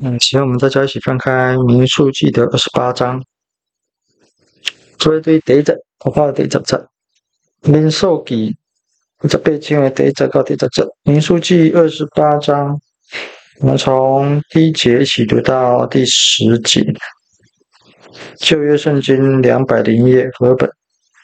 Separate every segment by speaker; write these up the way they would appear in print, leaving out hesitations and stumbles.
Speaker 1: 请我们大家一起翻开民数记的28章。做對第一節，我翻到第10節。民數記28章的第1節到第10節。民數記28章，我們從第1節一起讀到第10節。舊約聖經200頁和本。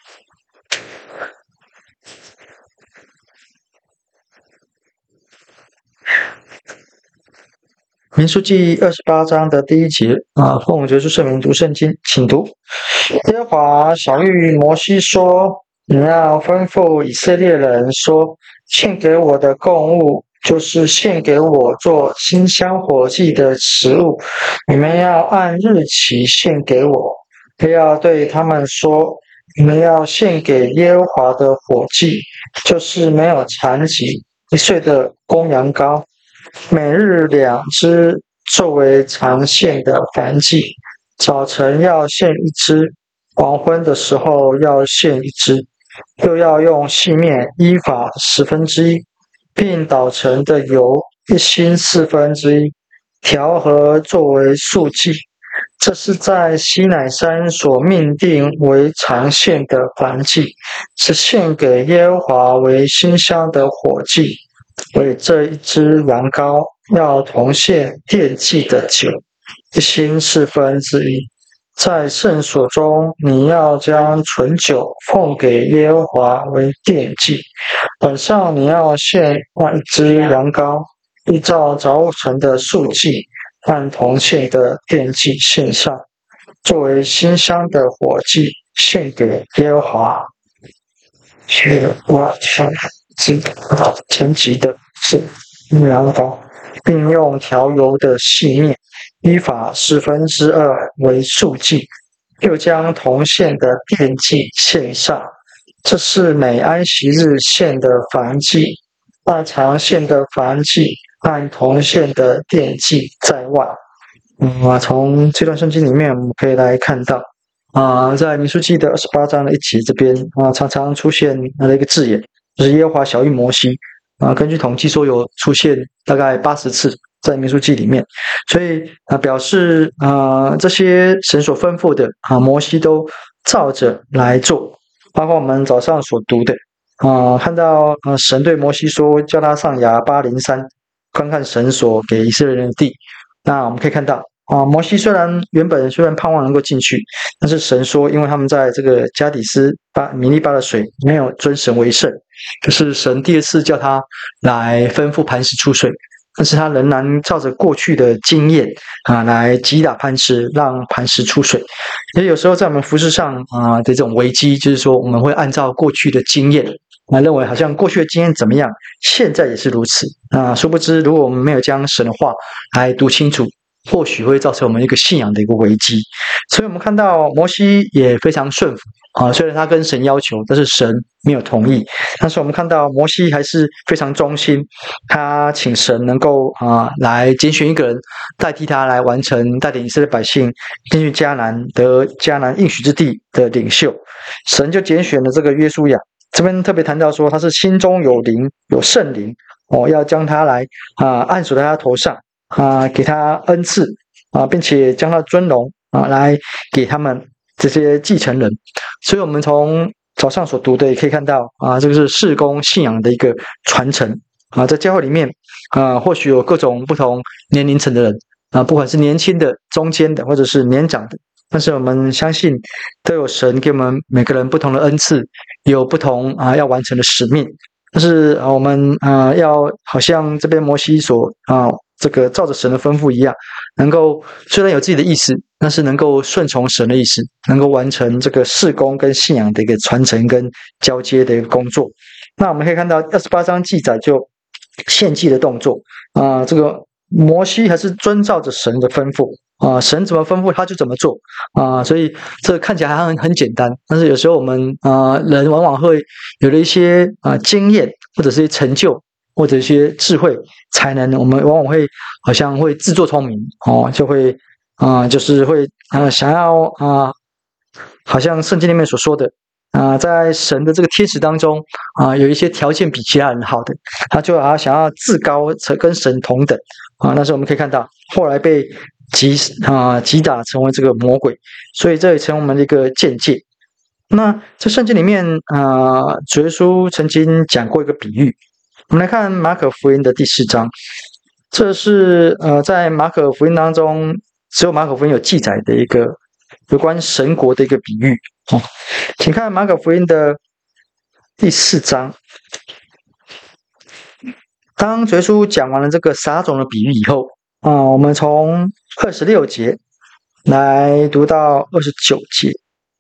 Speaker 1: 民数記28章的第1節奉耶穌聖名讀聖經，請讀。耶和華曉諭摩西說：你要吩咐以色列人說，獻給我的供物，就是獻給我做馨香火祭的食物，你們要按日期獻給我。不要對他們說，你們要獻給耶和華的火祭，就是沒有殘疾1歲的公羊羔，每日2隻，作為常獻的燔祭。早晨要獻1隻，黃昏的時候要獻1隻，又要用細麵伊法1/10，並搗成的油1hin1/4，調和作為素祭。這是在西乃山所命定為常獻的燔祭，是獻給耶和華為馨香的火祭。為這1隻羊羔要同獻奠祭的酒1hin1/4。在聖所中，你要將醇酒奉給耶和華為奠祭。晚上你要獻1隻羊羔，依照早晨的素祭，按同獻的奠祭獻上，作為馨香的火祭，獻給耶和華。前級的是羊羔，並用調油的細麵伊法2/10為素祭，又將同獻的奠祭獻上。這是每安息日獻的燔祭，按常獻的燔祭，按同獻的奠祭在外。從這段聖經裡面，我們可以來看到，在民數記的28章的1節這邊，常常出現的一個字眼，就是耶和華曉諭摩西。根據統計說，有出現大概80次在民數記裡面，所以表示這些神所吩咐的摩西都照着來做。包括我們早上所讀的看到神對摩西說，叫他上亞巴琳山觀看神所給以色列人的地。那我們可以看到摩西原本盼望能夠進去，但是神說，因為他們在這個加底斯米利巴的水沒有尊神為聖，就是神第2次叫他來吩咐磐石出水，但是他仍然照着過去的經驗來擊打磐石，讓磐石出水。所以有時候在我們服事上的這種危機，就是說我們會按照過去的經驗來認為好像過去的經驗怎麼樣，現在也是如此。殊不知如果我們沒有將神的話來讀清楚，或許會造成我們一個信仰的一個危機。所以我們看到摩西也非常順服雖然他跟神要求，但是神沒有同意。但是我們看到摩西還是非常忠心，他請神能夠來揀選一個人代替他來完成帶領以色列百姓進去迦南得迦南應許之地的領袖。神就揀選了這個約書亞，這邊特別談到說他是心中有靈有聖靈要將他來按手在他頭上給他恩賜並且將他尊榮來給他們這些繼承人。所以我們從早上所讀的也可以看到這個是事工信仰的一個傳承在教會裡面或許有各種不同年齡層的人不管是年輕的、中間的或者是年長的，但是我們相信都有神給我們每個人不同的恩賜，有不同要完成的使命。但是我們要好像這邊摩西所這個照着神的吩咐一樣，能夠雖然有自己的意思，但是能夠順從神的意思，能夠完成這個事工跟信仰的一個傳承跟交接的一個工作。那我們可以看到28章記載就獻祭的動作這個摩西還是遵照着神的吩咐神怎麼吩咐他就怎麼做所以這個看起來還很簡單，但是有時候我們人往往會有了一些經驗或者是一些成就或者一些智慧才能，我們往往會好像會自作聰明就會就是會想要好像聖經裡面所說的在神的這個天使當中有一些條件比其他人好的，他就想要自高跟神同等但是我们可以看到后来被击打成为这个魔鬼，所以这也成为我们的一个见解。那在圣经里面主耶稣曾经讲过一个比喻，我们来看马可福音的第4章，这是在马可福音当中只有马可福音有记载的一个有关神国的一个比喻。请看马可福音的第4章。当主耶稣讲完了这个撒种的比喻以后，我们从26节来读到29节。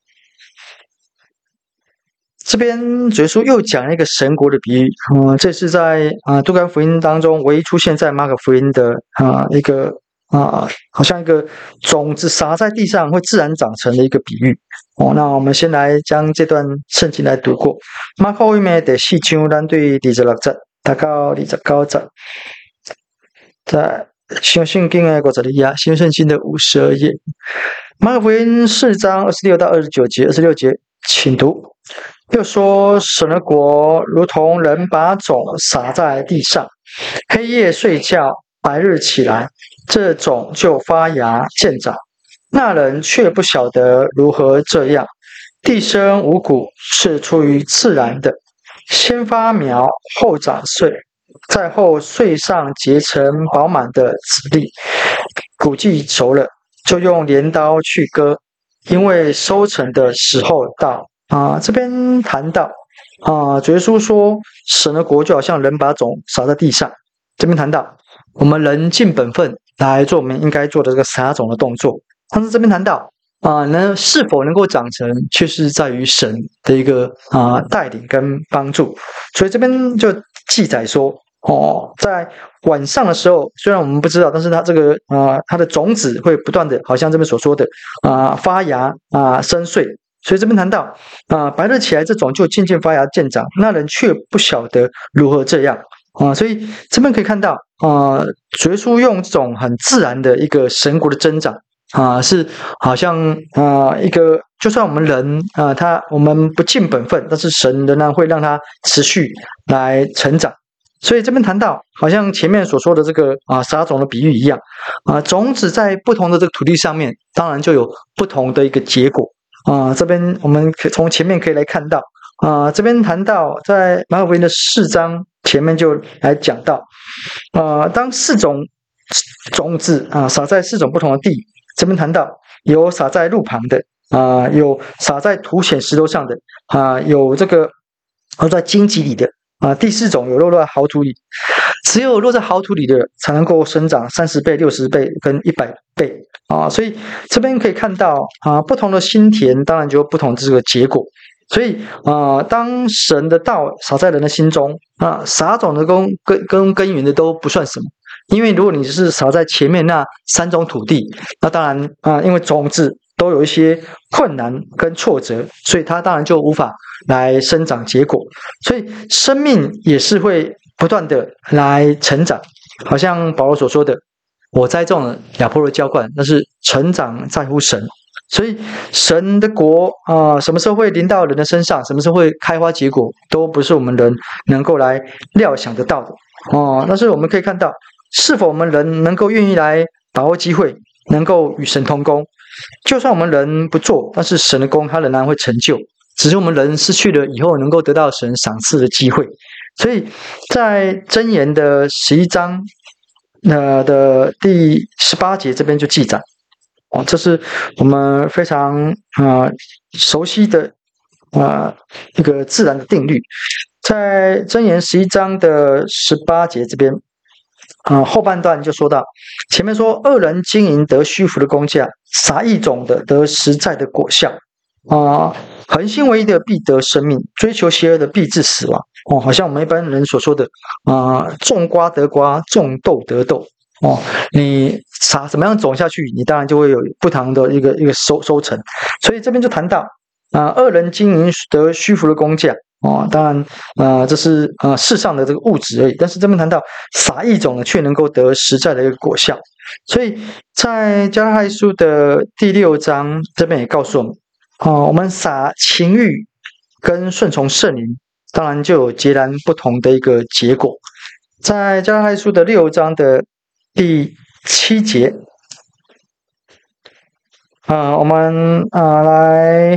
Speaker 1: 这边主耶稣又讲了一个神国的比喻，这是在杜干福音当中唯一出现在马可福音的一个好像一个种子撒在地上会自然长成的一个比喻。那我们先来将这段圣经来读过。马可福音的第4章咱对26节达到29节，在新圣经的52页，新圣经的52页。马可福音4章26到29节，26节请读。又说，神的国如同人把种撒在地上，黑夜睡觉，白日起来，这种就发芽见长。那人却不晓得如何这样。地生五谷是出于自然的，先发苗，后长穗，再后穗上结成饱满的籽粒。谷季熟了，就用镰刀去割，因为收成的时候到。这边谈到主耶稣说，神的国就好像人把种撒在地上。这边谈到我们人尽本分来做我们应该做的这个撒种的动作。但是这边谈到是否能够长成，却是在于神的一个带领跟帮助。所以这边就记载说，在晚上的时候，虽然我们不知道，但是它这个它的种子会不断的，好像这边所说的发芽生穗。所以这边谈到白日起来，这种就渐渐发芽见长，那人却不晓得如何这样所以这边可以看到主耶稣用这种很自然的一个神国的增长是好像一个，就算我们人我们不尽本分，但是神仍然会让他持续来成长。所以这边谈到好像前面所说的这个撒种的比喻一样种子在不同的这个土地上面，当然就有不同的一个结果这边我们从前面可以来看到这边谈到在马可福音的4章前面就来讲到当4种种子撒在4种不同的地，这边谈到有撒在路旁的有撒在土显石头上的有这个落在荆棘里的第4种有落在好土里。只有落在好土里的才能够生长30倍、60倍跟100倍所以这边可以看到不同的心田当然就有不同的这个结果。所以当神的道撒在人的心中撒种的跟耕耘的都不算什么。因为如果你是撒在前面那3种土地，那当然因为种子都有一些困难跟挫折，所以它当然就无法来生长结果。所以生命也是会不断的来成长，好像保罗所说的，我栽种了，亚波罗浇灌，但是成长在乎神。所以神的国什么时候会临到人的身上，什么时候会开花结果，都不是我们人能够来料想得到的但是我们可以看到，是否我们人能够愿意来把握机会，能够与神同工。就算我们人不做，但是神的工他仍然会成就，只是我们人失去了以后能够得到神赏赐的机会。所以在箴言的11章的第18节这边就记载这是我们非常熟悉的一个自然的定律。在箴言11章的18节这边后半段就说到，前面说恶人经营得虚浮的工价，撒异种的得实在的果效恒心为义的必得生命，追求邪恶的必致死亡好像我们一般人所说的种瓜得瓜，种豆得豆你撒怎么样种下去，你当然就会有不同的一个收成。所以这边就谈到恶人经营得虚浮的工价当然这是世上的这个物质而已，但是这边谈到撒异种呢，却能够得实在的一个果效。所以在加拉太书的第6章这边也告诉我们我们撒情欲跟顺从圣灵，当然就有截然不同的一个结果。在加拉太书的6章的第7节。我们来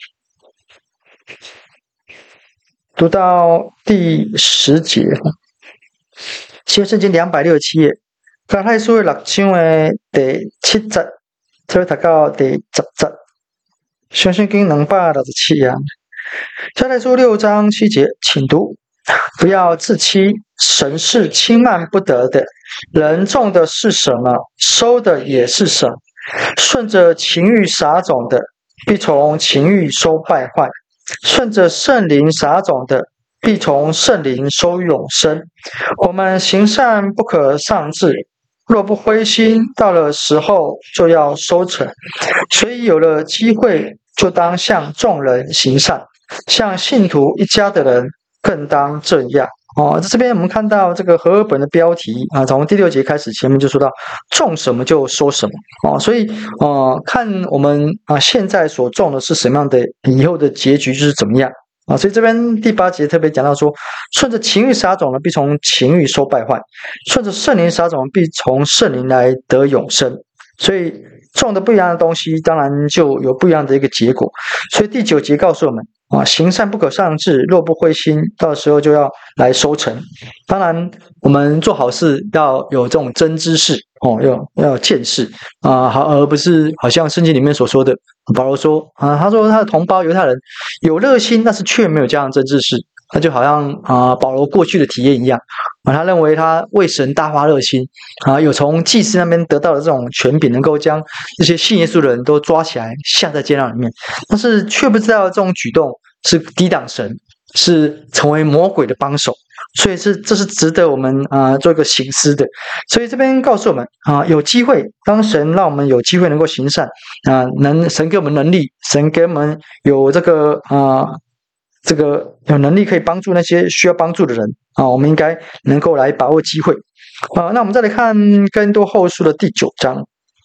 Speaker 1: 读到第10节。新约圣经267页，加拉太书的6章的第7节，再读到第10节。新约圣经267页，加拉太书6章7节，请读。不要自欺，神是轻慢不得的。人种的是什么，收的也是什么。顺着情欲撒种的，必从情欲收败坏；顺着圣灵撒种的，必从圣灵收永生。我们行善不可丧志，若不灰心，到了时候就要收成。所以有了机会，就当向众人行善，向信徒一家的人更当这样。在这边我们看到这个和合本的标题从第6节开始，前面就说到种什么就收什么所以看我们现在所种的是什么样的，以后的结局就是怎么样所以这边第8节特别讲到说，顺着情欲撒种的，必从情欲收败坏；顺着圣灵撒种，必从圣灵来得永生。所以种的不一样的东西，当然就有不一样的一个结果。所以第9节告诉我们行善不可丧志，若不灰心，到时候就要来收成。当然，我们做好事要有这种真知识要有见识而不是好像圣经里面所说的，保罗说他说他的同胞犹太人有热心，但是却没有这样的真知识。他就好像保罗过去的体验一样他认为他为神大发热心有从祭司那边得到的这种权柄，能够将这些信耶稣的人都抓起来下在监牢里面，但是却不知道这种举动是抵挡神，是成为魔鬼的帮手。所以这是值得我们做一个省思的。所以这边告诉我们有机会，当神让我们有机会能够行善神给我们能力，神给我们有这个有能力可以帮助那些需要帮助的人我们应该能够来把握机会那我们再来看更多后书的第9章，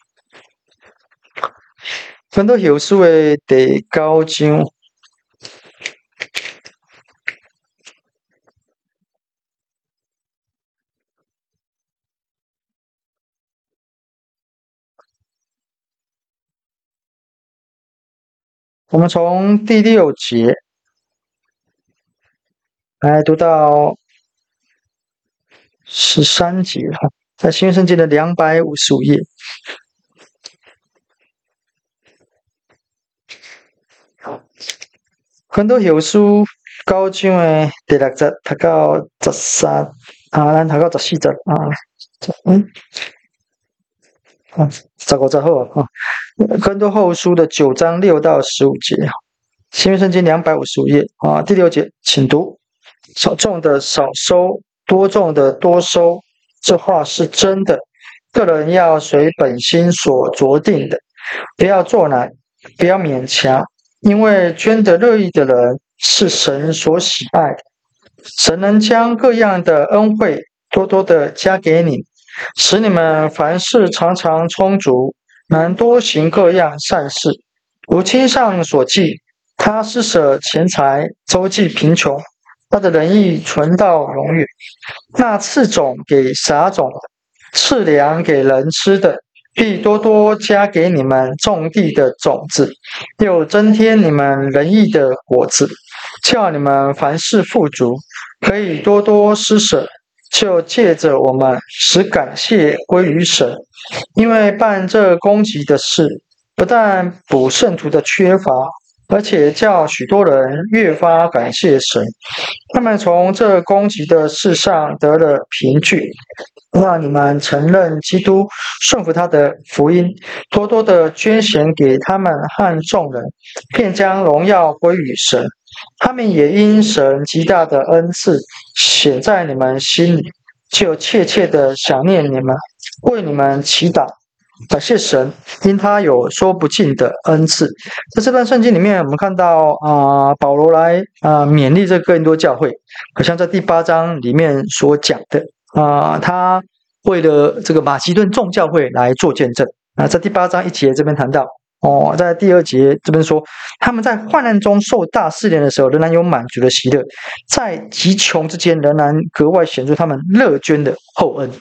Speaker 1: 更多后书的第9章。我们从第6节来读到13节在新约圣经的255页。更多后书9章的第6节读到13咱读到14节15节好更多后书的9章6到15节，新约圣经255页第6节，请读。少种的少收，多种的多收，这话是真的。个人要随本心所酌定的，不要作难，不要勉强，因为捐得乐意的人是神所喜爱的。神能将各样的恩惠多多的加给你，使你们凡事常常充足，能多行各样善事。如经上所记，他施舍钱财，周济贫穷，他的仁义存到永远。那赐种给撒种，赐粮给人吃的，必多多加给你们种地的种子，又增添你们仁义的果子，叫你们凡事富足，可以多多施舍，就借着我们使感谢归于神。因为办这供给的事，不但补圣徒的缺乏，而且叫许多人越发感谢神。他们从这供给的事上得了凭据，让你们承认基督，顺服他的福音，多多的捐献给他们和众人，便将荣耀归于神。他们也因神极大的恩赐显在你们心里，就切切的想念你们，为你们祈祷。感谢神，因他有说不尽的恩赐。在这段圣经里面，我们看到保罗来勉励这哥林多教会，好像在第8章里面所讲的他为了这个马其顿众教会来做见证在第8章1节这边谈到在第2节这边说，他们在患难中受大试炼的时候，仍然有满足的喜乐，在极穷之间仍然格外显出他们乐捐的厚恩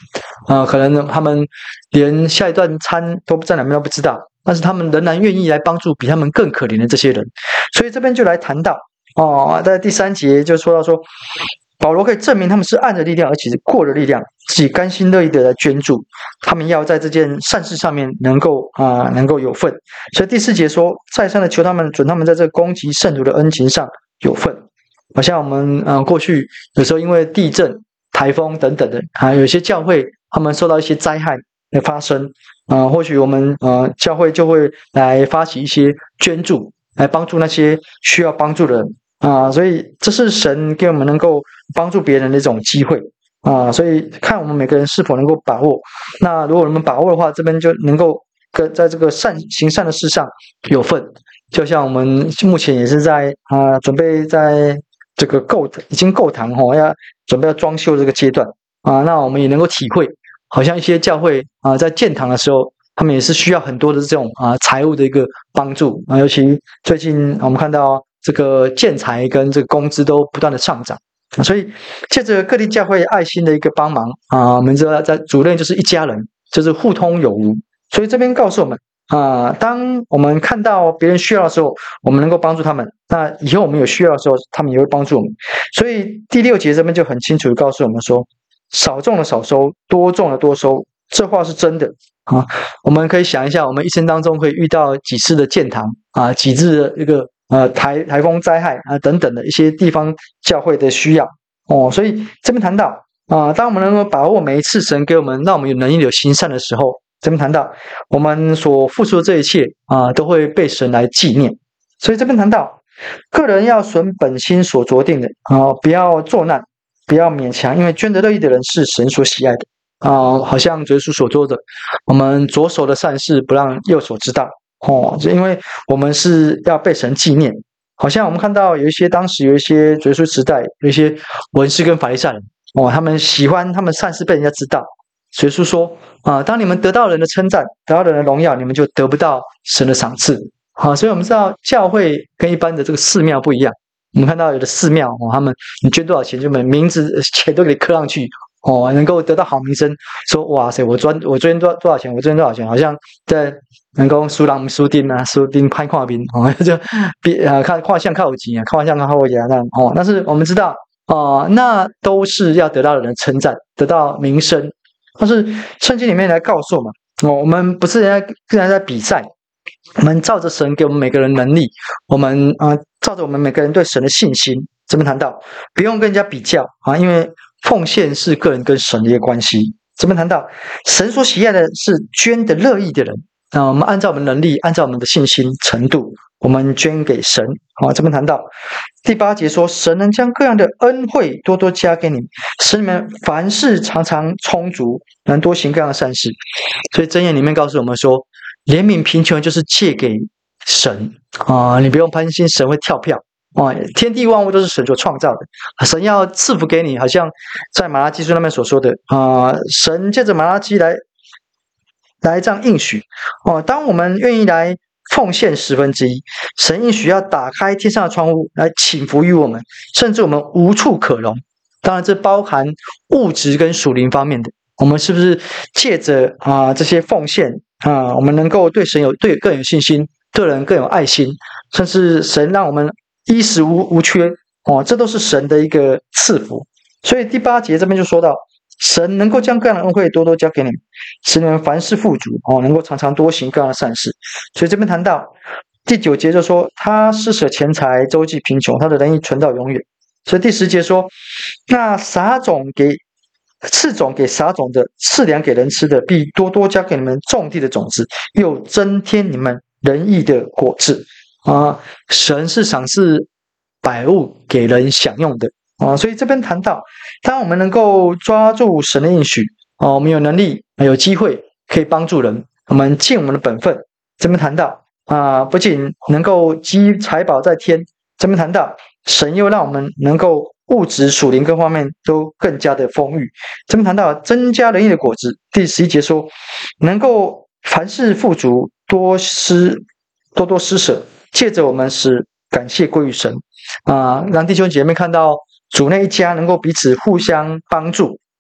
Speaker 1: 可能他们连下一顿餐都在哪边都不知道，但是他们仍然愿意来帮助比他们更可怜的这些人。所以这边就来谈到在第3节就说到说，保罗可以证明他们是按着力量，而且是过了力量，自己甘心乐意的来捐助，他们要在这件善事上面能够有份。所以第4节说，再三的求他们准他们在这攻击圣徒的恩情上有份。好像我们过去有时候因为地震、台风等等的有一些教会他们受到一些灾害的发生或许我们教会就会来发起一些捐助，来帮助那些需要帮助的人所以这是神给我们能够帮助别人的一种机会所以看我们每个人是否能够把握。那如果我们把握的话，这边就能够在这个行善的事上有份。就像我们目前也是在准备在这个已经购堂要准备要装修这个阶段那我们也能够体会，好像一些教会在建堂的时候，他们也是需要很多的这种财务的一个帮助尤其最近我们看到这个建材跟这个工资都不断的上涨所以借着各地教会爱心的一个帮忙我们知道在主内就是一家人，就是互通有无。所以这边告诉我们当我们看到别人需要的时候，我们能够帮助他们，那以后我们有需要的时候，他们也会帮助我们。所以第6节这边就很清楚地告诉我们说，少种的少收，多种的多收，这话是真的我们可以想一下，我们一生当中会遇到几次的建堂几次的一个台风灾害等等的一些地方教会的需要所以这边谈到当我们能够把握每一次神给我们让我们有能力有行善的时候，这边谈到我们所付出的这一切都会被神来纪念。所以这边谈到个人要存本心所酌定的不要作难，不要勉强，因为捐得乐意的人是神所喜爱的好像主耶稣所说的，我们左手的善事不让右手知道因为我们是要被神纪念。好像我们看到当时有一些主耶稣时代有一些文士跟法利赛人他们喜欢他们善事被人家知道。主耶稣说当你们得到人的称赞，得到人的荣耀，你们就得不到神的赏赐所以我们知道教会跟一般的这个寺庙不一样。我们看到有的寺庙他们你捐多少钱，就把名字钱都给刻上去能够得到好名声，说哇塞，我捐多少钱，我捐多少钱，好像在能够输人输丁输丁拍看兵就看相靠有钱看相靠有钱那但是我们知道那都是要得到人的称赞，得到名声。但是圣经里面来告诉我们我们不是人家在比赛，我们照着神给我们每个人能力，我们照着我们每个人对神的信心，这边谈到不用跟人家比较因为奉献是个人跟神的一个关系。这边谈到神所喜爱的是捐的乐意的人我们按照我们能力，按照我们的信心程度，我们捐给神这边谈到第8节说，神能将各样的恩惠多多加给你们，使你们凡事常常充足，能多行各样的善事。所以箴言里面告诉我们说，怜悯贫穷就是借给神你不用担心神会跳票天地万物都是神所创造的，神要赐福给你，好像在马拉基书那边所说的神借着马拉基来这样应许当我们愿意来奉献1/10，神应许要打开天上的窗户来倾福于我们，甚至我们无处可容。当然这包含物质跟属灵方面的，我们是不是借着这些奉献我们能够对神更有信心，对人更有爱心，甚至神让我们衣食无缺这都是神的一个赐福。所以第8节这边就说到，神能够将各样的恩惠多多交给你们，使你们凡事富足能够常常多行各样的善事。所以这边谈到第9节就说，他施舍钱财，周济贫穷，他的仁义存到永远。所以第10节说，那赐种给撒种的，赐粮给人吃的，必多多加给你们种地的种子，又增添你们仁义的果子神是赏赐百物给人享用的所以这边谈到，当我们能够抓住神的应许我们有能力有机会可以帮助人，我们尽我们的本分。这边谈到不仅能够积财宝在天，这边谈到神又让我们能够物质属灵各方面都更加的丰裕。这边谈到增加仁义的果子，第11节说，能够凡事富足，多多施舍，借着我们使感谢归于神让弟兄姐妹看到主内一家能够彼此互相帮助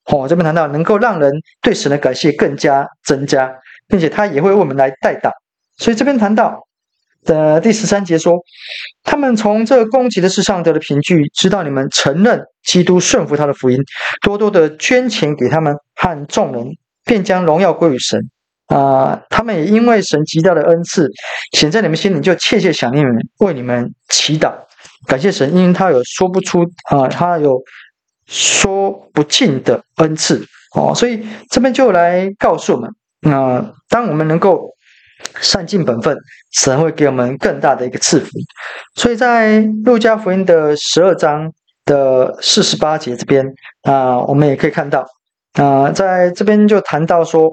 Speaker 1: 这边谈到能够让人对神的感谢更加增加，并且他也会为我们来代祷。所以这边谈到第13节说，他们从这攻击的事上得了凭据，知道你们承认基督顺服他的福音，多多的捐钱给他们和众人，便将荣耀归于神。他们也因为神极大的恩赐显在你们心里，就切切想念你们，为你们祈祷，感谢神，因为他有说不出他有说不尽的恩赐所以这边就来告诉我们，当我们能够善尽本分，神会给我们更大的一个赐福。所以在路加福音的12章的48节这边我们也可以看到在这边就谈到说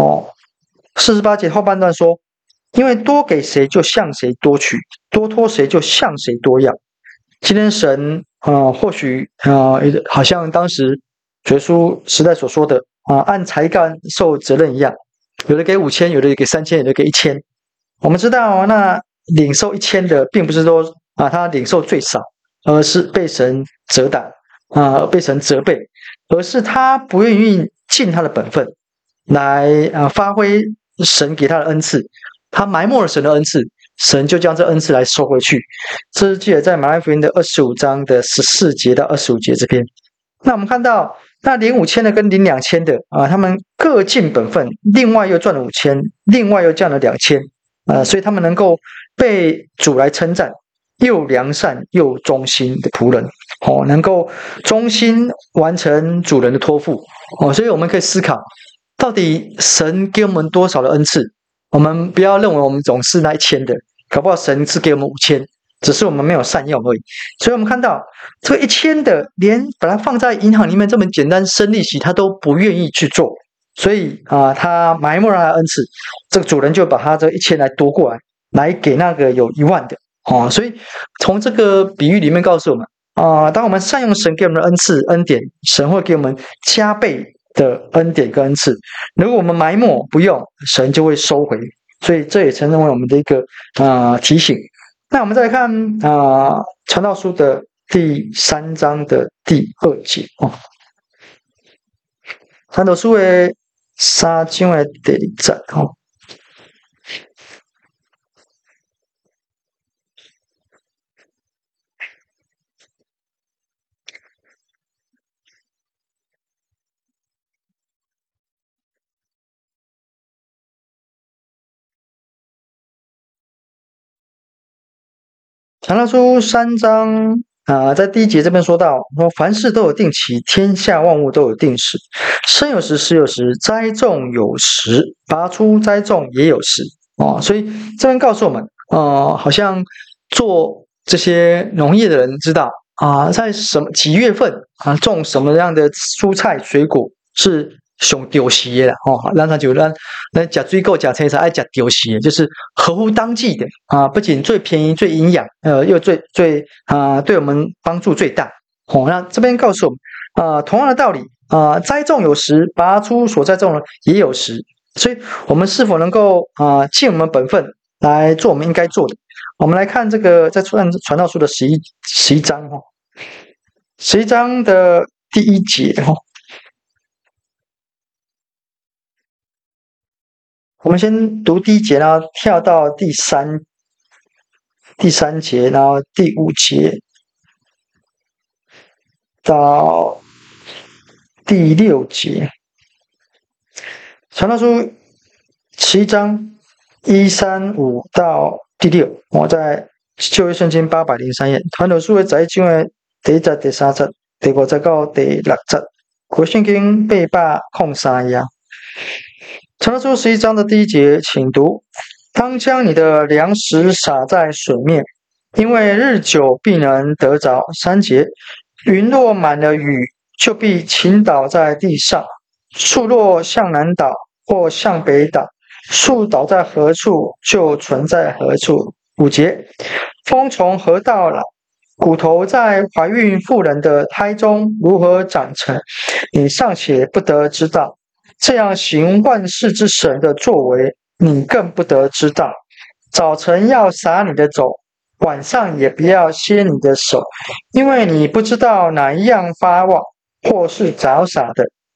Speaker 1: 48节后半段说，因为多给谁就向谁多取，多托谁就向谁多要。今天神或许好像当时主耶稣时代所说的按才干受责任一样，有的给5000，有的给3000，有的给1000。我们知道那领受1000的并不是说他领受最少，而是被神责打被神责备，而是他不愿意尽他的本分来发挥神给他的恩赐，他埋没了神的恩赐，神就将这恩赐来收回去。这是记得在马太福音的25章的14节到25节这边。那我们看到那领5000的跟领2000的他们各尽本分，另外又赚了5000，另外又降了2000所以他们能够被主来称赞，又良善又忠心的仆人能够忠心完成主人的托付所以我们可以思考，到底神给我们多少的恩赐？我们不要认为我们总是那1000的，搞不好神是给我们5000，只是我们没有善用而已。所以我们看到这个1000的，连把它放在银行里面这么简单生利息，他都不愿意去做，所以他埋没了他的恩赐，这个主人就把他这1000来夺过来，来给那个有10000的所以从这个比喻里面告诉我们当我们善用神给我们的恩赐恩典，神会给我们加倍的恩典跟恩赐。如果我们埋没不用，神就会收回。所以这也成为我们的一个提醒。那我们再来看传道书的第3章的第2节传道书的3章的第2节传道书3章在第1节这边说到，说凡事都有定期，天下万物都有定时，生有时，死有时，栽种有时，拔出栽种也有时所以这边告诉我们好像做这些农业的人知道在几月份种什么样的蔬菜水果是上丢时的啦咱吃水果吃青菜爱吃丢时的，就是合乎当季的不仅最便宜最营养又最对我们帮助最大那这边告诉我们同样的道理栽种有时，拔出所栽种的也有时，所以我们是否能够尽我们本分来做我们应该做的？我们来看这个在传道书的11章11章的第1节我们先读第1节，然后跳到第3节，然后第5节到第6节。传道书11章135到第6，我在旧约圣经803页。传道书的第1章的第1节、第3节、第5节到第6节，旧圣经803页。传道书11章的第1节，请读：当将你的粮食撒在水面，因为日久必能得着。3节，云若满了雨，就必倾倒在地上。树若向南倒或向北倒，树倒在何处，就存在何处。5节，风从何到来？骨头在怀孕妇人的胎中如何长成，你尚且不得知道。这样行万事之神的作为，你更不得知道。早晨要洒你的种，晚上也不要歇你的手，因为你不知道哪一样发旺，或是早撒的，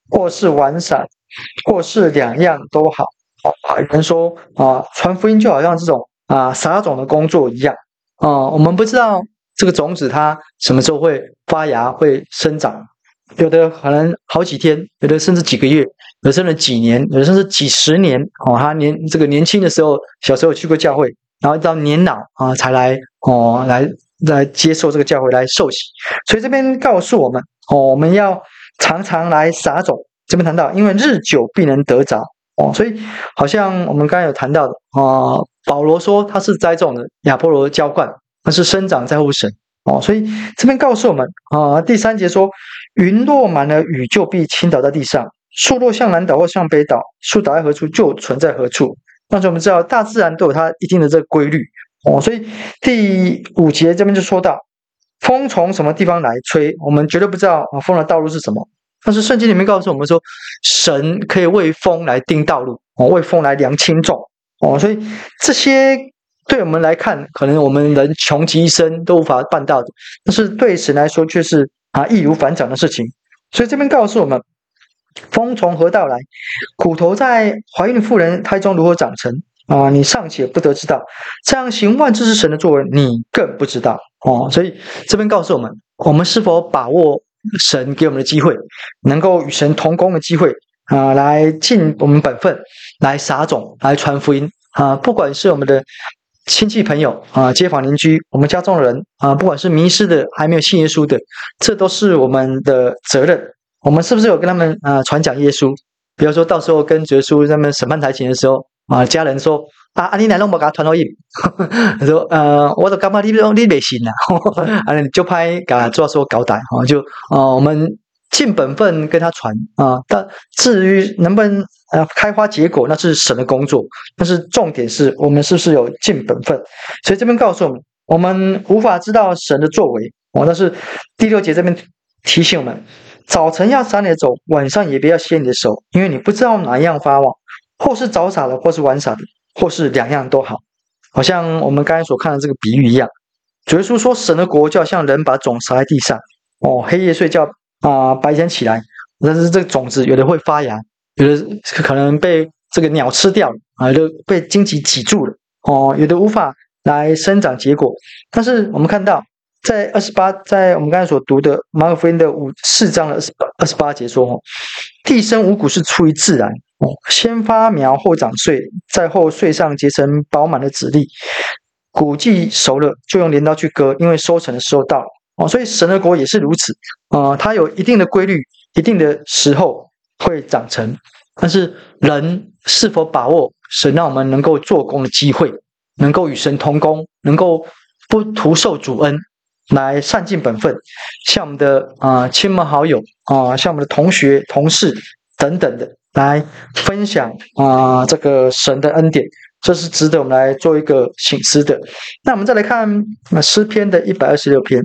Speaker 1: 或是玩撒，或是两样都好。有人说传福音就好像这种撒种的工作一样我们不知道这个种子它什么时候会发芽、会生长，有的可能好几天，有的甚至几个月，有的甚至几年，有的甚至几十年他这个年轻的时候，小时候去过教会，然后到年老才来来接受这个教会来受洗。所以这边告诉我们我们要常常来撒种。这边谈到，因为日久必能得着所以好像我们刚才有谈到的保罗说他是栽种的，亚波罗浇灌，那是生长在乎神所以这边告诉我们第3节说，云落满了雨，就必倾倒在地上；树若向南倒或向北倒，树倒在何处，就存在何处。那我们知道，大自然都有它一定的这个规律所以第5节这边就说到，风从什么地方来吹，我们绝对不知道风的道路是什么。但是圣经里面告诉我们说，神可以为风来定道路为风来量轻重所以这些对我们来看，可能我们人穷极一生都无法办到的，但是对神来说却是易如反掌的事情。所以这边告诉我们，风从何道来，骨头在怀孕的妇人胎中如何长成你尚且不得知道，这样行万事是神的作为，你更不知道所以这边告诉我们，我们是否把握神给我们的机会，能够与神同工的机会来尽我们本分，来撒种，来传福音不管是我们的亲戚朋友街坊邻居，我们家中的人不管是迷失的还没有信耶稣的，这都是我们的责任。我们是不是有跟他们传讲耶稣？比如说到时候跟耶稣他们审判台前的时候家人说你哪拢无给他传到印说我都感觉你不信你就派给他做说交代就我们尽本分跟他传但至于能不能开花结果，那是神的工作，但是重点是我们是不是有尽本分。所以这边告诉我们，我们无法知道神的作为但是第6节这边提醒我们，早晨要撒你的种，晚上也不要歇你的手，因为你不知道哪一样发旺，或是早撒的，或是晚撒的，或是两样都好。好像我们刚才所看的这个比喻一样，主耶稣说神的国就好像人把种撒在地上黑夜睡觉白天起来，但是这个种子有的会发芽，有的可能被这个鸟吃掉了有的被荆棘挤住了有的无法来生长结果。但是我们看到在28，在我们刚才所读的马可福音的4章的28节说地生五谷是出于自然先发苗后长穗，再后穗上结成饱满的籽粒，谷既熟了，就用镰刀去割，因为收成的时候到了所以神的国也是如此它有一定的规律，一定的时候会长成。但是人是否把握神让我们能够做工的机会，能够与神同工，能够不徒受主恩，来善尽本分，像我们的亲朋好友像我们的同学同事等等的来分享这个神的恩典，这是值得我们来做一个省思的。那我们再来看诗篇的126篇，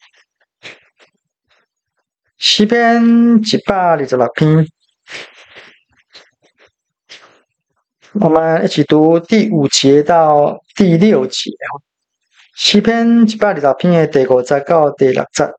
Speaker 1: 诗篇126篇，我们一起读第5节到第6节。诗篇126篇的第5节到第6节。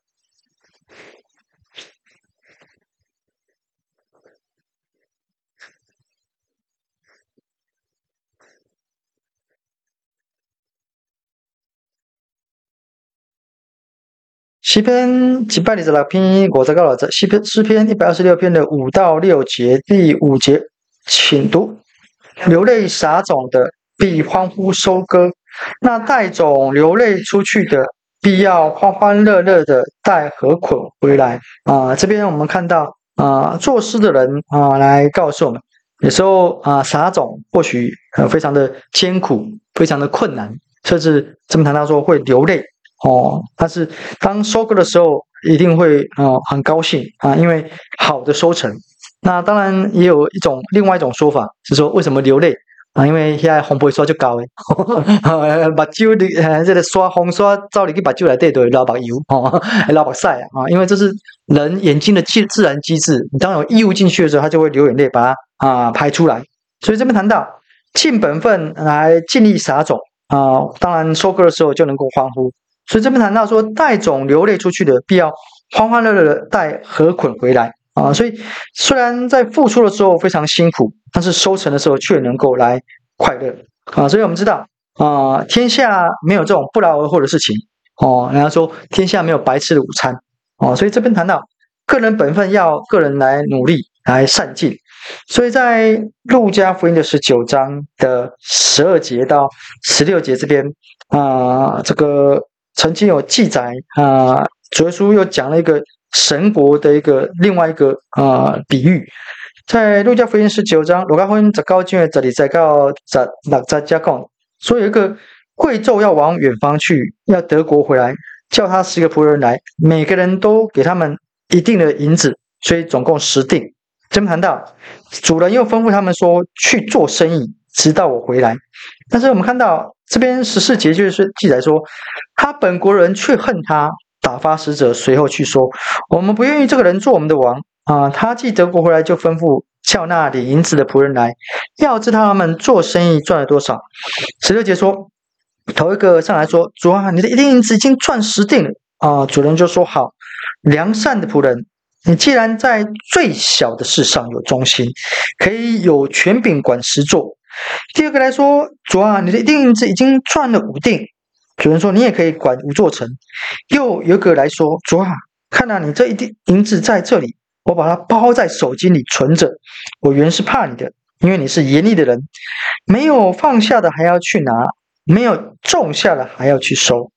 Speaker 1: 诗篇126篇5节到6节，诗篇126篇的5到6节，第5节，请读：流泪撒种的，必欢呼收割；那带种流泪出去的，必要欢欢乐乐的带禾捆回来。这边我们看到作诗的人来告诉我们，有时候撒种或许非常的艰苦，非常的困难，甚至这么谈到说会流泪。但是当收割的时候一定会很高兴因为好的收成。那当然也有另外一种说法是说，为什么流泪因为现在红杯刷就高的目睭这个刷红刷照你去目睭内底就会流目油流目屎因为这是人眼睛的自然机制，你当有异物进去的时候，它就会流眼泪把它排出来。所以这边谈到尽本分来尽力撒种当然收割的时候就能够欢呼。所以这边谈到说，带种流泪出去的，必要欢欢乐乐的带禾捆回来所以虽然在付出的时候非常辛苦，但是收成的时候却能够来快乐所以我们知道天下没有这种不劳而获的事情人家说天下没有白吃的午餐所以这边谈到个人本分要个人来努力来善尽，所以在路加福音的19章的12节到16节这边这个曾经有记载主耶稣又讲了一个神国的另外一个比喻，在路加福音19章路加福音19章的12到16节讲，说有一个贵胄要往远方去，要得国回来，叫他10个仆人来，每个人都给他们一定的银子，所以总共10锭。这边谈到主人又吩咐他们说去做生意，直到我回来。但是我们看到这边14节就是记载说，他本国人却恨他，打发使者随后去说，我们不愿意这个人做我们的王他既得国回来，就吩咐叫那领银子的仆人来，要知道他们做生意赚了多少。16节说，头一个上来说，主啊，你的一锭银子已经赚10锭了主人就说，好，良善的仆人，你既然在最小的事上有忠心，可以有权柄管10座。第二个来说，主啊，你的一锭银子已经赚了5锭，主人说，你也可以管5座城。又有一个来说，主啊，看到你这一锭银子在这里，我把它包在手巾里存着，我原是怕你的，因为你是严厉的人，没有放下的还要去拿，没有种下的还要去收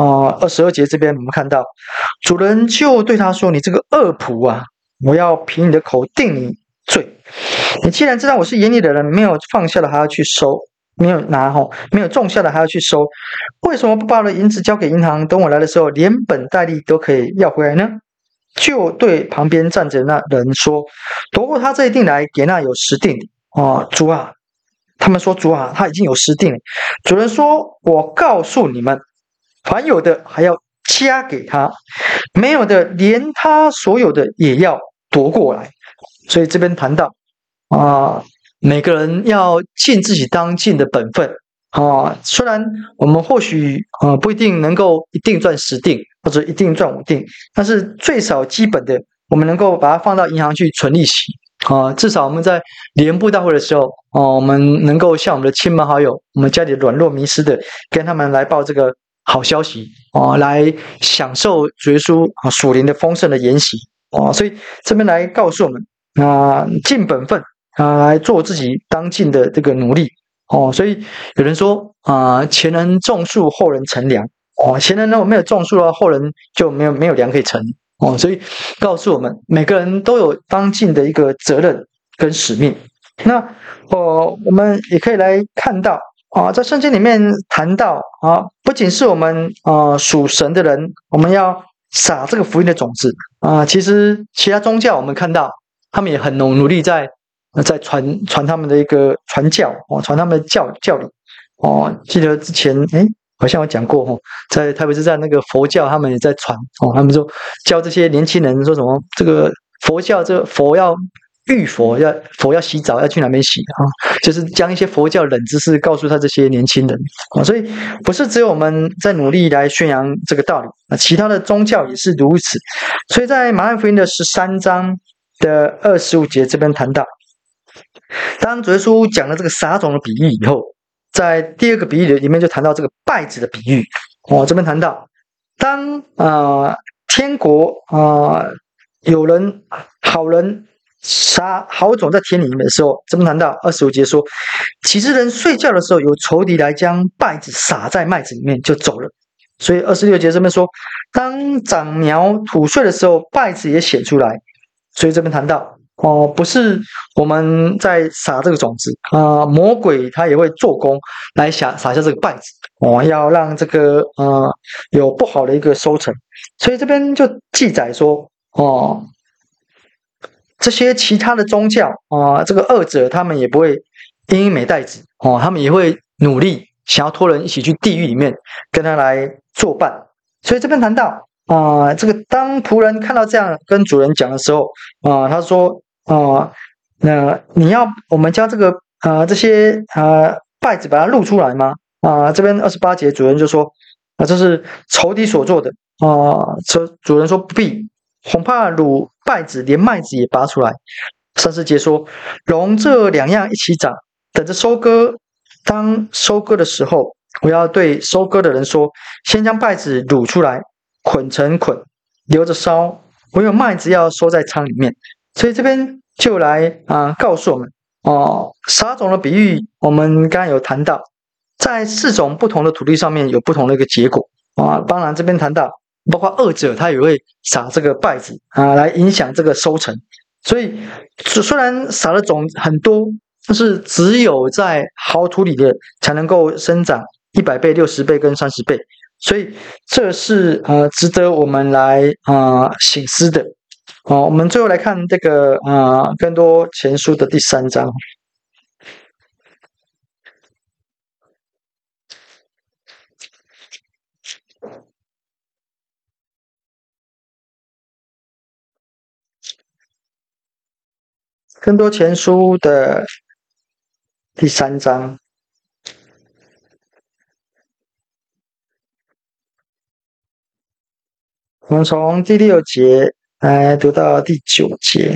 Speaker 1: 22节这边我们看到主人就对他说，你这个恶仆啊，我要凭你的口定你罪。你既然知道我是严厉的人，没有放下的还要去收，没有拿没有种下的还要去收，为什么不把我的银子交给银行，等我来的时候连本带利都可以要回来呢？就对旁边站着那人说，夺过他这一锭来，给那有10锭主啊，他们说，主啊，他已经有10锭了。主人说，我告诉你们，凡有的还要加给他，没有的连他所有的也要夺过来。所以这边谈到每个人要尽自己当尽的本分虽然我们或许不一定能够一定赚10锭或者一定赚5锭，但是最少基本的我们能够把它放到银行去存利息至少我们在联布大会的时候我们能够向我们的亲朋好友，我们家里软弱迷失的，跟他们来报这个好消息来享受主耶稣属灵的丰盛的筵席所以这边来告诉我们尽本分来做自己当尽的这个努力所以有人说前人种树，后人乘凉前人如果没有种树的话，后人就没有粮可以乘所以告诉我们每个人都有当尽的一个责任跟使命。那我们也可以来看到在圣经里面谈到不仅是我们属神的人，我们要撒这个福音的种子其实其他宗教我们看到他们也很努力在传他们的一个传教传他们的教理记得之前好像有讲过特别是在那个佛教他们也在传他们说教这些年轻人说什么这个佛教这个佛要浴佛要洗澡要去哪边洗就是将一些佛教冷知识告诉他这些年轻人所以不是只有我们在努力来宣扬这个道理其他的宗教也是如此。所以在马太福音的13章的25节这边谈到，当主耶稣讲了这个撒种的比喻以后，在第二个比喻里面就谈到这个稗子的比喻这边谈到当天国有人好人撒好种在田里面的时候，这边谈到25节说，几只人睡觉的时候，有仇敌来将稗子撒在麦子里面就走了。所以26节这边说，当长苗吐穗的时候，稗子也显出来。所以这边谈到不是我们在撒这个种子魔鬼他也会做工来撒下这个稗子要让这个有不好的一个收成。所以这边就记载说这些其他的宗教这个恶者他们也不会因美待子他们也会努力想要拖人一起去地狱里面跟他来作伴。所以这边谈到这个当仆人看到这样跟主人讲的时候他说那我们将这个这些稗子把它露出来吗这边28节主人就说这是仇敌所做的主人说不必， 恐怕掳稗子，连麦子也拔出来。34节说，容这两样一起长，等着收割。当收割的时候，我要对收割的人说：先将稗子掳出来，捆成捆，留着烧。唯有麦子要收在仓里面。所以这边就来告诉我们撒种的比喻，我们刚刚有谈到，在4种不同的土地上面有不同的一个结果当然这边谈到，包括恶者他也会撒这个稗子来影响这个收成。所以虽然撒的种很多，但是只有在好土里的才能够生长100倍、60倍跟30倍。所以这是值得我们来省思的。我们最后来看这个更多前书的第3章。更多前书的第3章，我们从第6节来读到第9节。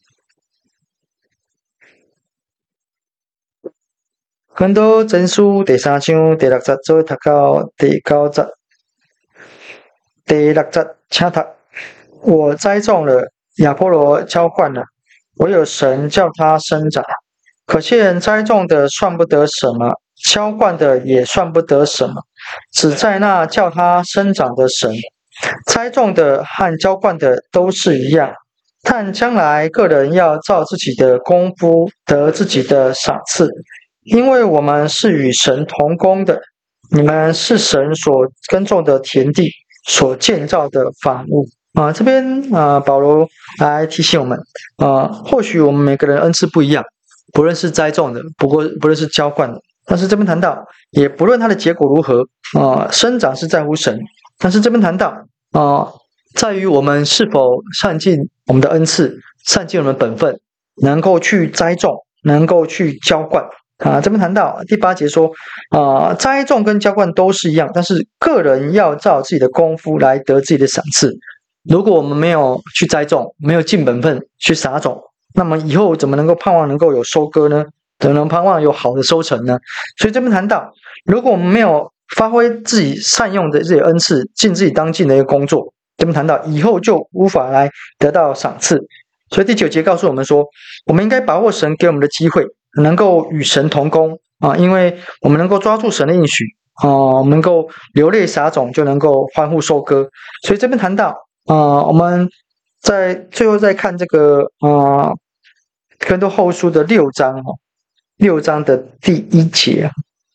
Speaker 1: 更多前书第3章第6节做读到第9节。第6节，请读：我栽种了，亚波罗浇灌了，唯有神叫它生长。可见栽种的算不得什么，浇灌的也算不得什么，只在那叫它生长的神。栽种的和浇灌的都是一样，但将来个人要照自己的功夫得自己的赏赐，因为我们是与神同工的。你们是神所耕种的田地，所建造的房屋。这边保罗来提醒我们或许我们每个人恩赐不一样，不论是栽种的，不论是浇灌的，但是这边谈到，也不论它的结果如何生长是在乎神。但是这边谈到在于我们是否善尽我们的恩赐，善尽我们的本分，能够去栽种，能够去浇灌这边谈到第8节说栽种跟浇灌都是一样，但是个人要照自己的功夫来得自己的赏赐。如果我们没有去栽种，没有尽本分去撒种，那么以后怎么能够盼望能够有收割呢？怎么能盼望有好的收成呢？所以这边谈到，如果我们没有发挥自己善用的自己的恩赐，尽自己当尽的一个工作，这边谈到以后就无法来得到赏赐。所以第9节告诉我们说，我们应该把握神给我们的机会，能够与神同工因为我们能够抓住神的应许我们能够流泪撒种，就能够欢呼收割。所以这边谈到我们在最后再看这个哥林多后书的6章的第1节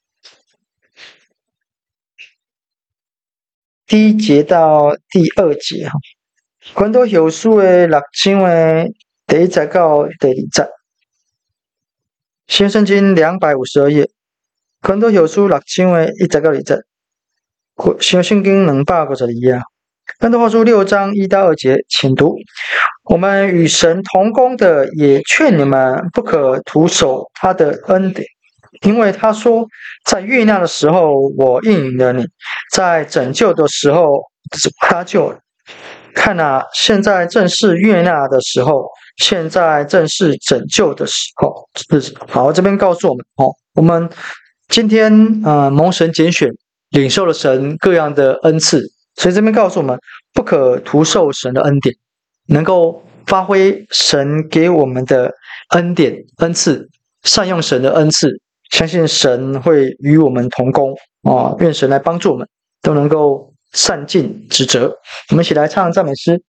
Speaker 1: 第1节到第2节哥林多后书的6章的第1节到第2节，新圣经252页。哥林多后书6章的1节到2节，新圣经252页。哥林多后书6章1到2节，请读：我们与神同工的，也劝你们不可徒守他的恩典，因为他说，在悦纳的时候我应允了你，在拯救的时候他救了。看现在正是悦纳的时候，现在正是拯救的时候。好，这边告诉我们我们今天蒙神拣选，领受了神各样的恩赐，所以这边告诉我们不可徒受神的恩典，能够发挥神给我们的恩典恩赐，善用神的恩赐，相信神会与我们同工愿神来帮助我们都能够善尽职责。我们一起来唱赞美诗。